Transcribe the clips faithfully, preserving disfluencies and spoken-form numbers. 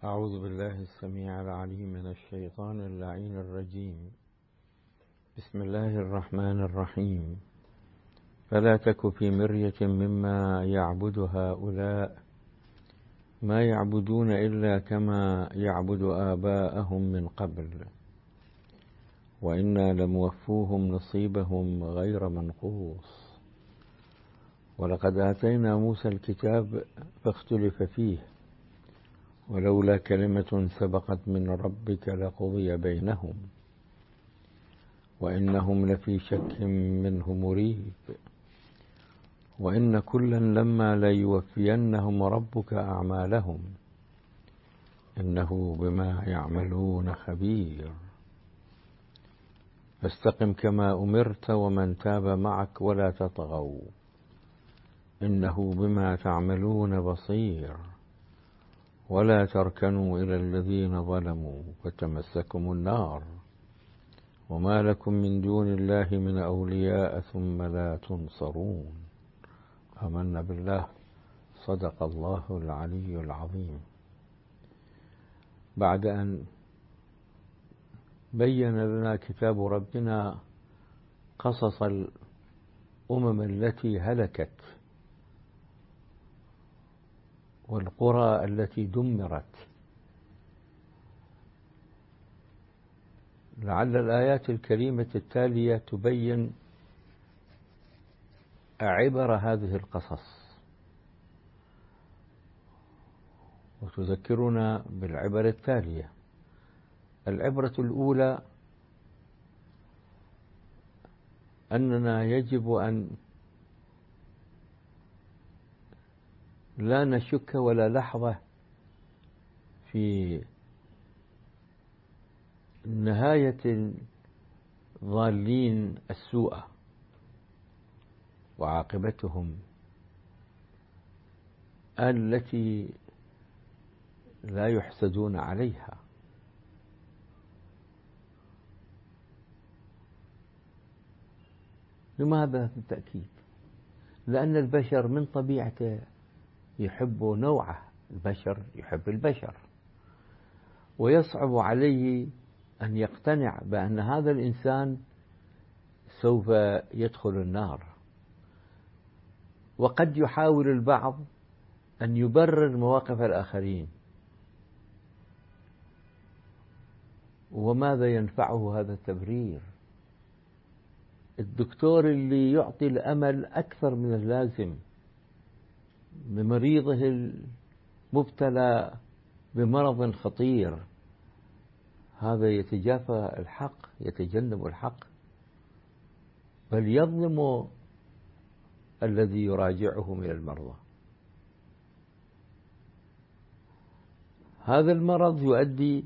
أعوذ بالله السميع العليم من الشيطان اللعين الرجيم. بسم الله الرحمن الرحيم. فلا تك في مرية مما يعبد هؤلاء ما يعبدون إلا كما يعبد آباءهم من قبل وإنا لموفوهم نصيبهم غير منقوص. ولقد آتينا موسى الكتاب فاختلف فيه ولولا كلمة سبقت من ربك لقضي بينهم وإنهم لفي شك منه مريب. وإن كلا لما ليوفينهم ربك أعمالهم إنه بما يعملون خبير. فاستقم كما أمرت ومن تاب معك ولا تطغوا إنه بما تعملون بصير. ولا تركنوا إلى الذين ظلموا فتمسكم النار وما لكم من دون الله من أولياء ثم لا تنصرون. آمنا بالله. صدق الله العلي العظيم. بعد أن بين لنا كتاب ربنا قصص الأمم التي هلكت والقرى التي دمرت، لعل الآيات الكريمة التالية تبين عبر هذه القصص وتذكرنا بالعبر التالية. العبرة الأولى أننا يجب أن لا نشك ولا لحظة في نهاية الضالين السوء وعاقبتهم التي لا يحسدون عليها. لماذا بالتأكيد؟ لأن البشر من طبيعته يحب نوعه، البشر يحب البشر ويصعب عليه أن يقتنع بأن هذا الإنسان سوف يدخل النار. وقد يحاول البعض أن يبرر مواقف الآخرين، وماذا ينفعه هذا التبرير؟ الدكتور اللي يعطي الأمل أكثر من اللازم بمريضه المبتلى بمرض خطير، هذا يتجافى الحق، يتجنب الحق، بل يظلم الذي يراجعه من المرضى. هذا المرض يؤدي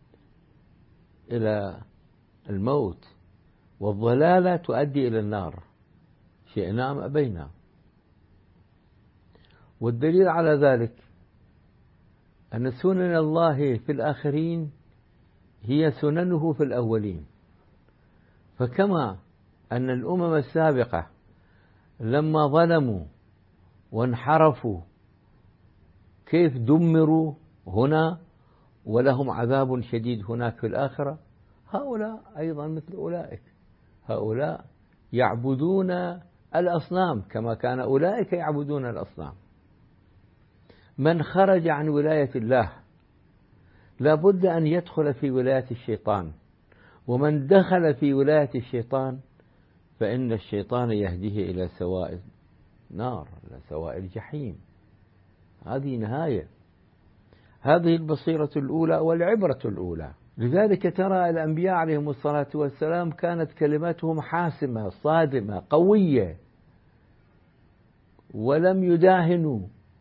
إلى الموت، والضلالة تؤدي إلى النار، شئنا أم أبينا. والدليل على ذلك أن سنن الله في الآخرين هي سننه في الأولين. فكما أن الأمم السابقة لما ظلموا وانحرفوا كيف دمروا هنا ولهم عذاب شديد هناك في الآخرة، هؤلاء أيضا مثل أولئك، هؤلاء يعبدون الأصنام كما كان أولئك يعبدون الأصنام. من خرج عن ولاية الله لا بد أن يدخل في ولاية الشيطان، ومن دخل في ولاية الشيطان فإن الشيطان يهديه إلى سواء النار، إلى سواء الجحيم. هذه نهاية، هذه البصيرة الأولى والعبرة الأولى. لذلك ترى الأنبياء عليهم الصلاة والسلام كانت كلماتهم حاسمة صادمة قوية، ولم يداهنوا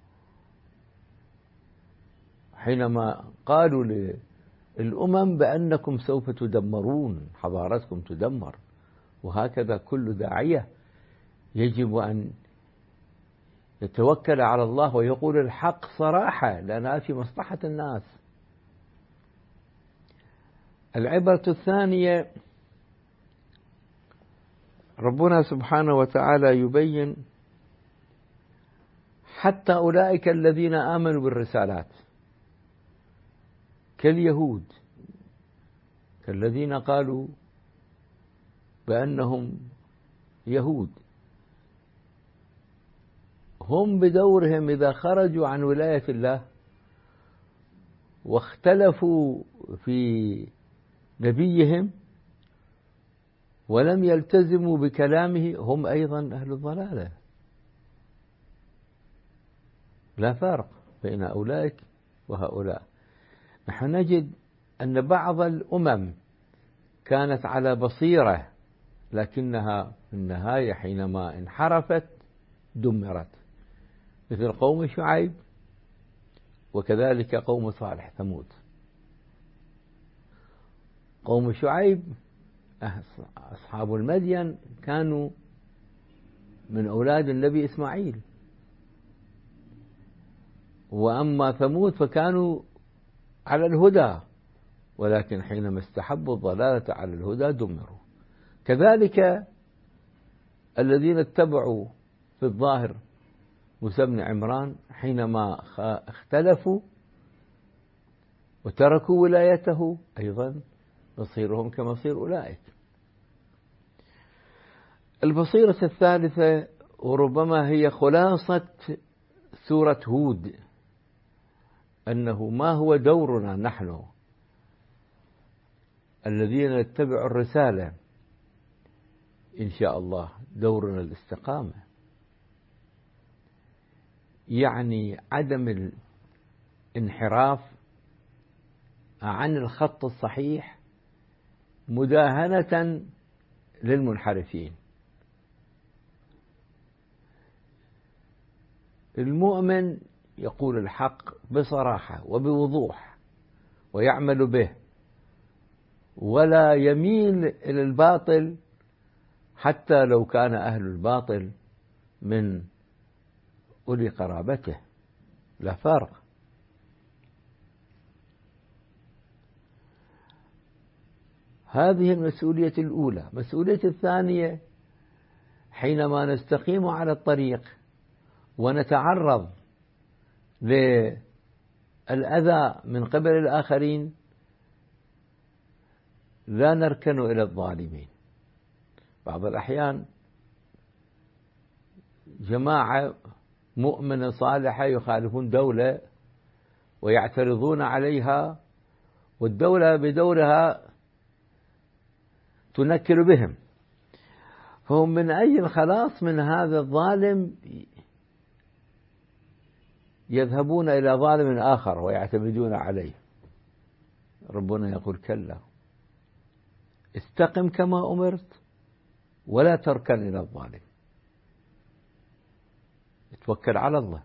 حينما قالوا للأمم بأنكم سوف تدمرون، حضارتكم تدمر. وهكذا كل داعية يجب أن يتوكل على الله ويقول الحق صراحة، لأنها في مصلحة الناس. العبرة الثانية، ربنا سبحانه وتعالى يبين حتى أولئك الذين آمنوا بالرسالات كاليهود، كالذين قالوا بأنهم يهود، هم بدورهم إذا خرجوا عن ولاية الله واختلفوا في نبيهم ولم يلتزموا بكلامه هم أيضا أهل الضلالة. لا فرق بين أولئك وهؤلاء. نحن نجد أن بعض الأمم كانت على بصيرة لكنها في النهاية حينما انحرفت دمرت، مثل قوم شعيب وكذلك قوم صالح ثمود. قوم شعيب أصحاب المدين كانوا من أولاد النبي إسماعيل، وأما ثمود فكانوا على الهدى، ولكن حينما استحبوا الضلالة على الهدى دمروا. كذلك الذين اتبعوا في الظاهر موسى بن عمران حينما اختلفوا وتركوا ولايته أيضا مصيرهم كمصير أولئك. البصيرة الثالثة وربما هي خلاصة سورة هود، أنه ما هو دورنا نحن الذين نتبع الرسالة؟ إن شاء الله دورنا الاستقامة، يعني عدم الانحراف عن الخط الصحيح مداهنة للمنحرفين. المؤمن يقول الحق بصراحة وبوضوح ويعمل به، ولا يميل إلى الباطل حتى لو كان أهل الباطل من أولي قرابته، لا فرق. هذه المسؤولية الأولى. مسؤولية الثانية حينما نستقيم على الطريق ونتعرض للأذى من قبل الآخرين لا نركن إلى الظالمين. بعض الأحيان جماعة مؤمنة صالحة يخالفون دولة ويعترضون عليها، والدولة بدورها تنكر بهم، فهم من أجل الخلاص من هذا الظالم يذهبون إلى ظالم آخر ويعتمدون عليه. ربنا يقول كلا، استقم كما أمرت ولا تركن إلى الظالم، توكل على الله.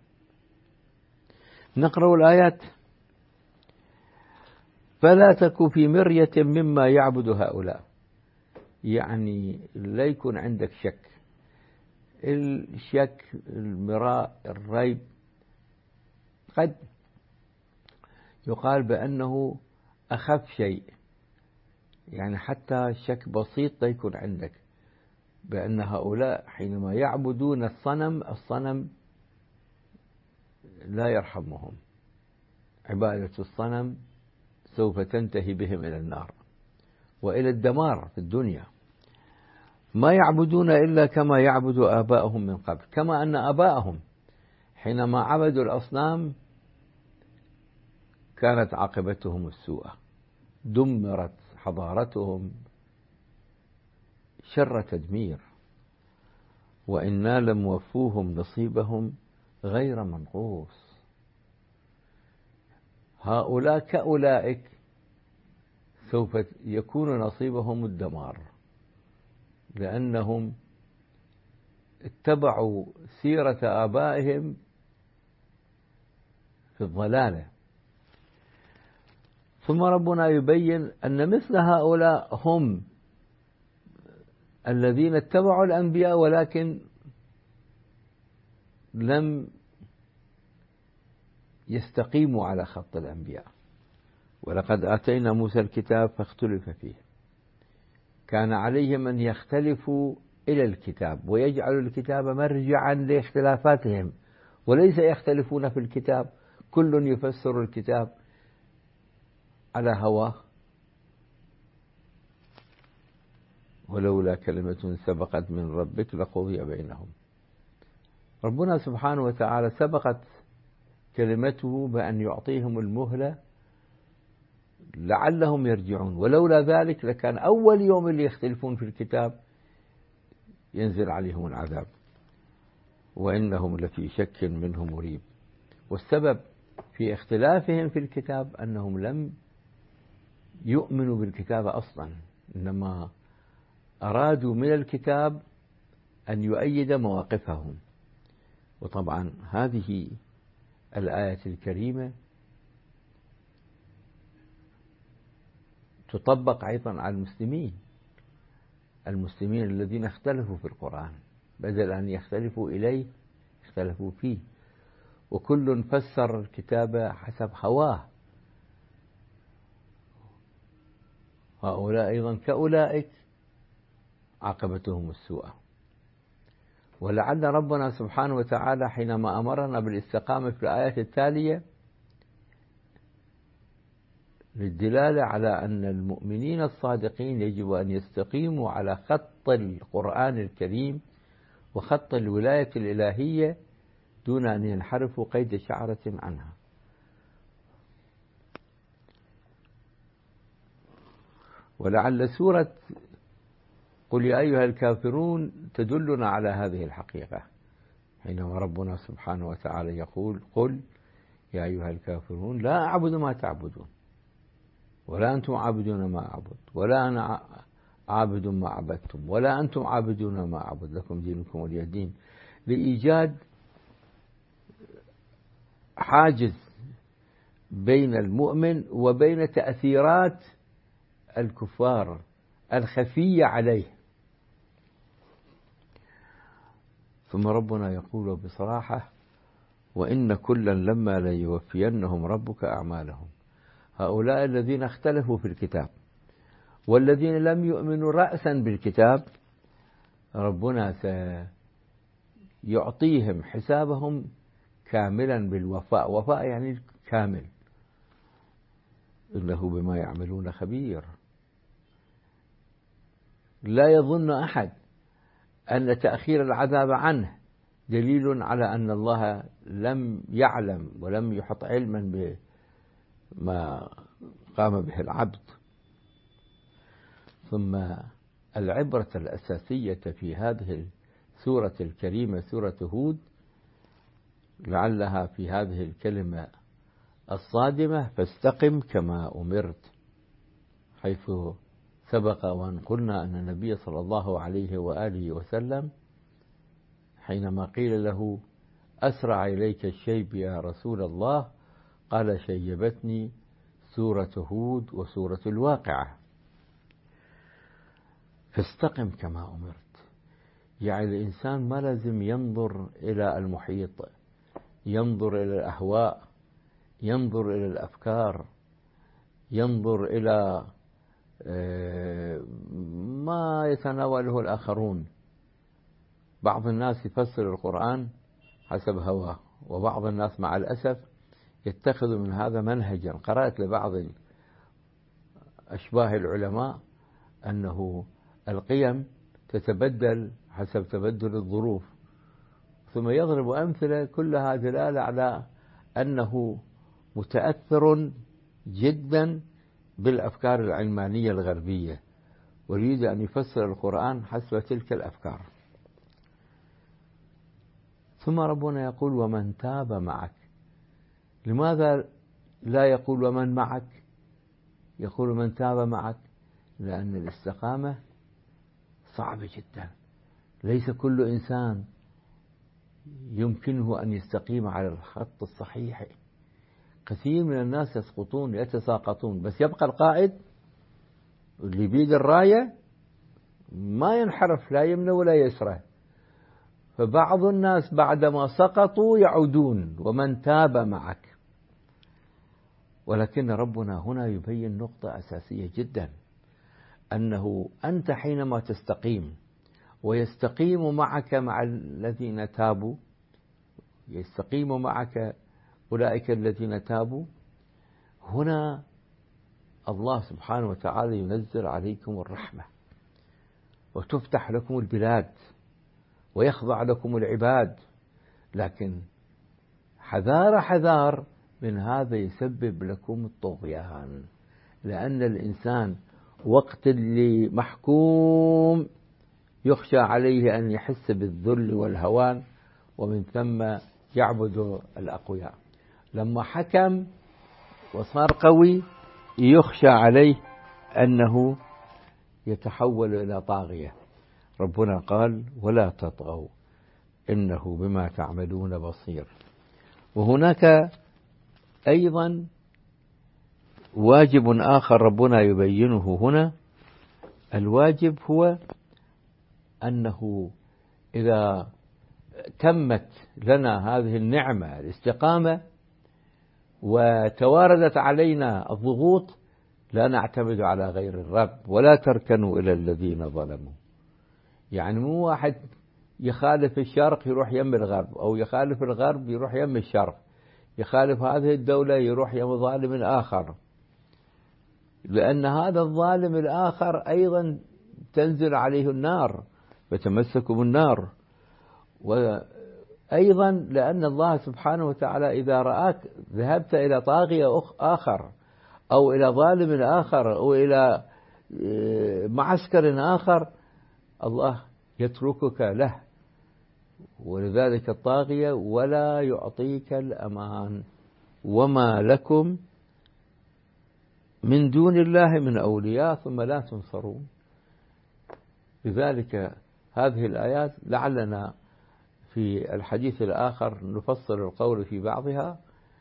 نقرأ الآيات. فلا تك في مرية مما يعبد هؤلاء، يعني لا يكون عندك شك. الشك، المراء، الريب قد يقال بأنه أخف شيء، يعني حتى شك بسيط لا يكون عندك بأن هؤلاء حينما يعبدون الصنم، الصنم لا يرحمهم. عبادة الصنم سوف تنتهي بهم إلى النار وإلى الدمار في الدنيا. ما يعبدون إلا كما يعبد آباءهم من قبل، كما أن آباءهم حينما عبدوا الأصنام كانت عاقبتهم السوء، دمرت حضارتهم شر تدمير، وإنا لموفوهم نصيبهم غير منقوص. هؤلاء كأولئك سوف يكون نصيبهم الدمار، لأنهم اتبعوا سيرة آبائهم في الضلالة. ثم ربنا يبين أن مثل هؤلاء هم الذين اتبعوا الأنبياء ولكن لم يستقيموا على خط الأنبياء. ولقد آتينا موسى الكتاب فاختلف فيه، كان عليهم أن يختلفوا إلى الكتاب ويجعلوا الكتاب مرجعا لاختلافاتهم، وليس يختلفون في الكتاب، كل يفسر الكتاب على هواه، ولولا كلمة سبقت من ربك لقضي بينهم. ربنا سبحانه وتعالى سبقت كلمته بأن يعطيهم المهلة لعلهم يرجعون، ولولا ذلك لكان أول يوم اللي يختلفون في الكتاب ينزل عليهم العذاب، وإنهم لفي شك منه مريب. والسبب في اختلافهم في الكتاب أنهم لم يؤمنوا بالكتاب أصلا، إنما أرادوا من الكتاب أن يؤيد مواقفهم. وطبعا هذه الآية الكريمة تطبق أيضا على المسلمين المسلمين الذين اختلفوا في القرآن، بدل أن يختلفوا إليه اختلفوا فيه، وكل فسر الكتاب حسب هواه. هؤلاء أيضا كأولئك عاقبتهم السوء. ولعل ربنا سبحانه وتعالى حينما أمرنا بالاستقامة في الآيات التالية للدلالة على أن المؤمنين الصادقين يجب أن يستقيموا على خط القرآن الكريم وخط الولاية الإلهية دون أن ينحرفوا قيد شعرة عنها. ولعل سورة قل يا أيها الكافرون تدلنا على هذه الحقيقة، حينما ربنا سبحانه وتعالى يقول قل يا أيها الكافرون لا أعبد ما تعبدون ولا أنتم عابدون ما أعبد ولا أنا عابد ما عبدتم ولا أنتم عابدون ما أعبد لكم دينكم ولي دين، لإيجاد حاجز بين المؤمن وبين تأثيرات الكفار الخفية عليه. ثم ربنا يقول بصراحة وإن كلا لما ليوفينهم ربك أعمالهم. هؤلاء الذين اختلفوا في الكتاب والذين لم يؤمنوا رأسا بالكتاب ربنا سيعطيهم حسابهم كاملا بالوفاء. وفاء يعني كامل، إنه بما يعملون خبير. لا يظن أحد أن تأخير العذاب عنه دليل على أن الله لم يعلم ولم يحط علما بما قام به العبد. ثم العبرة الأساسية في هذه السورة الكريمة سورة هود لعلها في هذه الكلمة الصادمة فاستقم كما أمرت، حيث سبق وأن قلنا أن النبي صلى الله عليه وآله وسلم حينما قيل له أسرع إليك الشيب يا رسول الله قال شيبتني سورة هود وسورة الواقعة. فاستقم كما أمرت، يعني الإنسان ما لازم ينظر إلى المحيط، ينظر إلى الأهواء، ينظر إلى الأفكار، ينظر إلى ما يتناوله الآخرون. بعض الناس يفسر القرآن حسب هواه، وبعض الناس مع الأسف يتخذ من هذا منهجا. قرأت لبعض أشباه العلماء أنه القيم تتبدل حسب تبدل الظروف، ثم يضرب أمثلة كلها دلالة على أنه متأثر جدا بالأفكار العلمانية الغربية، ويريد أن يفسر القرآن حسب تلك الأفكار. ثم ربنا يقول ومن تاب معك. لماذا لا يقول ومن معك؟ يقول من تاب معك لأن الاستقامة صعبة جدا، ليس كل إنسان يمكنه أن يستقيم على الخط الصحيح. كثير من الناس يسقطون يتساقطون، بس يبقى القائد اللي بيد الراية ما ينحرف لا يمنى ولا يسرى. فبعض الناس بعدما سقطوا يعودون ومن تاب معك. ولكن ربنا هنا يبين نقطة أساسية جدا، أنه أنت حينما تستقيم ويستقيم معك مع الذين تابوا، يستقيم معك أولئك الذين تابوا، هنا الله سبحانه وتعالى ينزل عليكم الرحمة وتفتح لكم البلاد ويخضع لكم العباد، لكن حذار حذار من هذا يسبب لكم الطغيان، لأن الإنسان وقت اللي محكوم يخشى عليه أن يحس بالذل والهوان، ومن ثم يعبد الأقوياء. لما حكم وصار قوي يخشى عليه أنه يتحول إلى طاغية. ربنا قال ولا تطغوا إنه بما تعملون بصير. وهناك أيضا واجب آخر ربنا يبينه هنا. الواجب هو أنه إذا تمت لنا هذه النعمة الاستقامة وتواردت علينا الضغوط لا نعتمد على غير الرب، ولا تركنوا إلى الذين ظلموا. يعني مو واحد يخالف الشرق يروح يم الغرب، أو يخالف الغرب يروح يم الشرق، يخالف هذه الدولة يروح يم ظالم آخر، لأن هذا الظالم الآخر أيضا تنزل عليه النار فتمسكوا بالنار. وأيضا لأن الله سبحانه وتعالى إذا رآك ذهبت إلى طاغية آخر أو إلى ظالم آخر أو إلى معسكر آخر الله يتركك له، ولذلك الطاغية ولا يعطيك الأمان. وما لكم من دون الله من أولياء ثم لا تنصرون. لذلك هذه الآيات لعلنا في الحديث الآخر نفصل القول في بعضها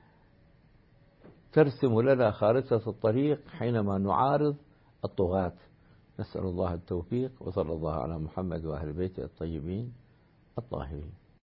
ترسم لنا خارطة الطريق حينما نعارض الطغاة. نسأل الله التوفيق، وصلى الله على محمد وأهل بيته الطيبين الطاهرين.